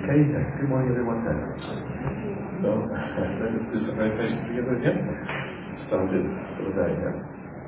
Okay, good morning everyone. So, let's do some meditation together again. Started for the day, yeah.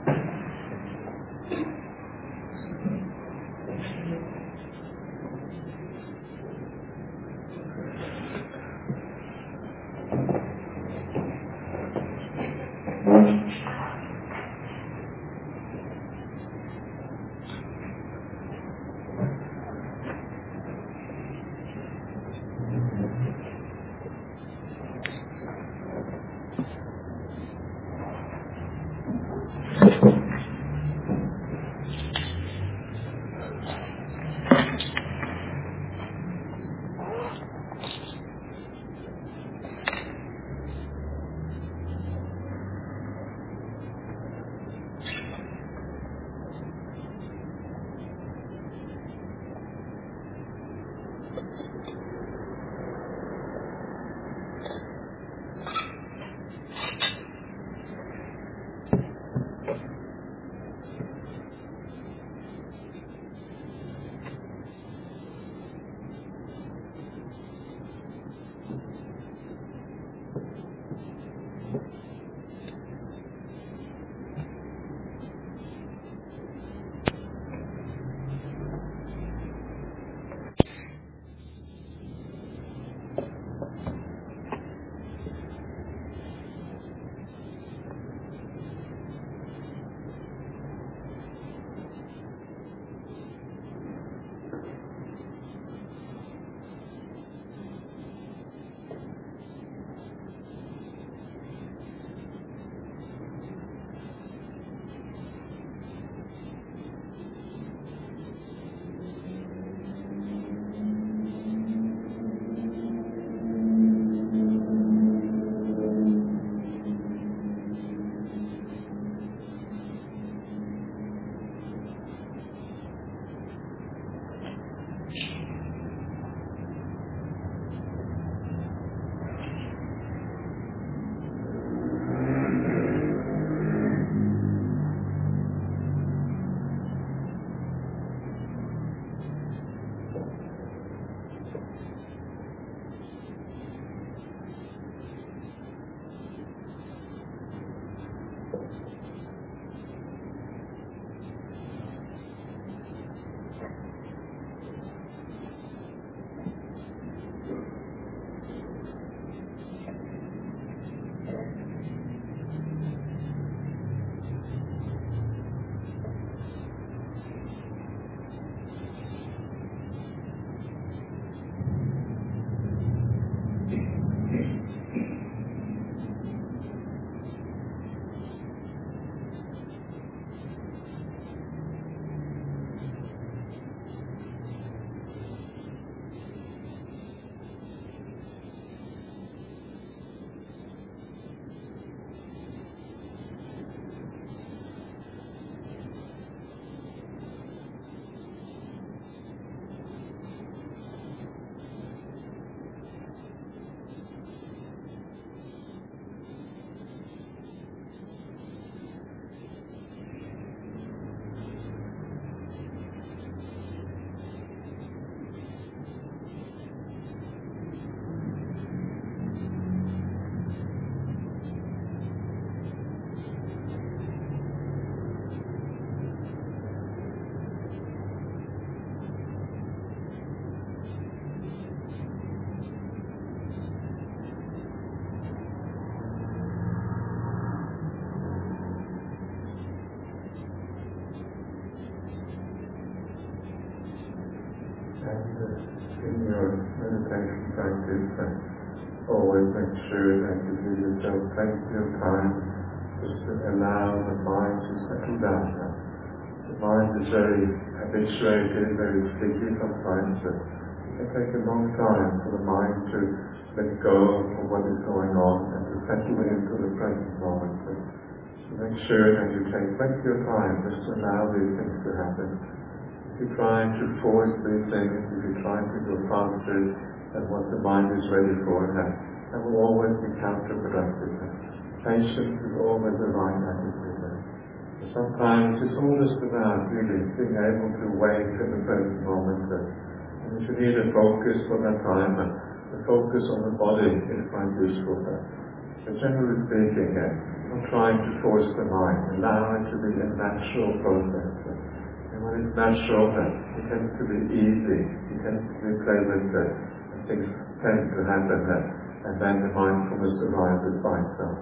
In your meditation practice, always make sure that you give yourself plenty of time just to allow the mind to settle down. The mind is very habituated, very sticky sometimes. It can take a long time for the mind to let go of what is going on and to settle into the present moment. So make sure that you take plenty of time just to allow these things to happen. If you try to force these things, if you try to go faster than what the mind is ready for, that will always be counterproductive. Patience is always the right attitude. Sometimes it's all just about really being able to wait in the present moment and And if you need a focus for that time, the focus on the body is quite useful there. But generally speaking, not trying to force the mind, allow it to be a natural process. And when it's natural, it tends to be easy, it tends to be pleasant, and things tend to happen, and then the mindfulness arises by itself.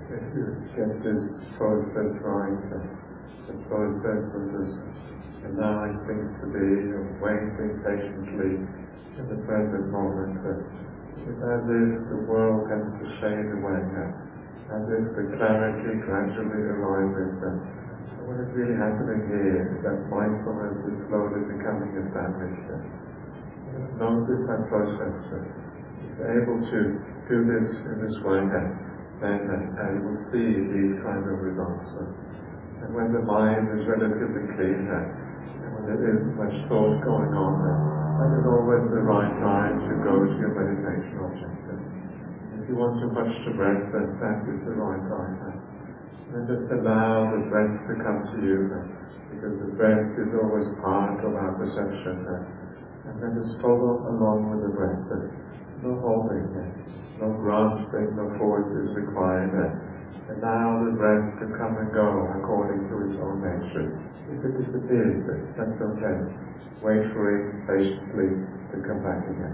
if you get this process right, the process of just allowing things to be, or waiting patiently in the present moment, it's as if the world comes to shade away, as if the clarity gradually arises. So what is really happening here is that mindfulness is slowly becoming established. Notice that process. If you're able to do this in this way, then you will see these kinds of results. And when the mind is relatively clear, and when there isn't much thought going on, that is always the right time to go to your meditation object. If you want to touch the breath, then that is the right time. And just allow the breath to come to you, because the breath is always part of our perception. And then just follow along with the breath. No holding, no grasping, no force is required. Allow the breath to come and go according to its own nature. If it disappears, that's okay. Wait for it patiently to come back again.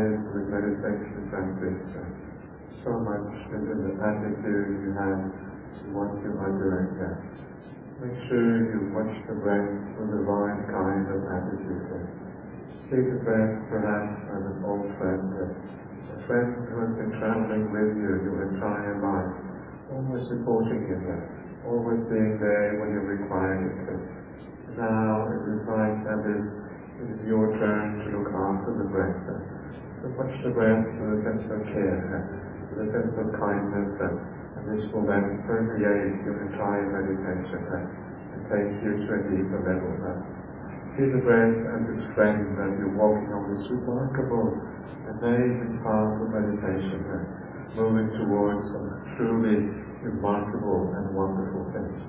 says with meditation practice, so much is in the attitude you have to what you are doing there. Make sure you watch the breath with the right kind of attitude there. See the breath perhaps as an old friend, a friend who has been traveling with you your entire life, always supporting you there, always being there when you require it to. Now it is like as if it is your turn to look after the breath. So watch the breath with a sense of care, with a sense of kindness, and this will then permeate your entire meditation and take you to a deeper level. See the breath as its friend as you're walking on this remarkable, amazing path of meditation, moving towards some truly remarkable and wonderful things.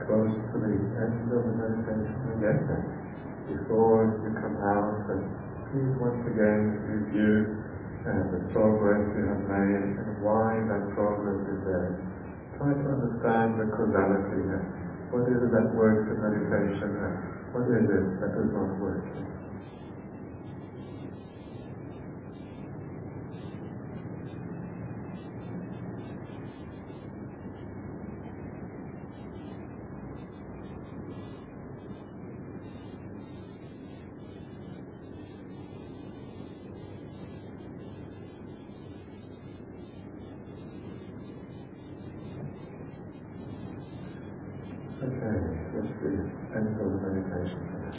close to the end of the meditation again. Before you come out, please once again review the progress you have made and why that progress is there. Try to understand the causality here. What is it that works in meditation and what is it that does not work? Okay, that's the end of the meditation.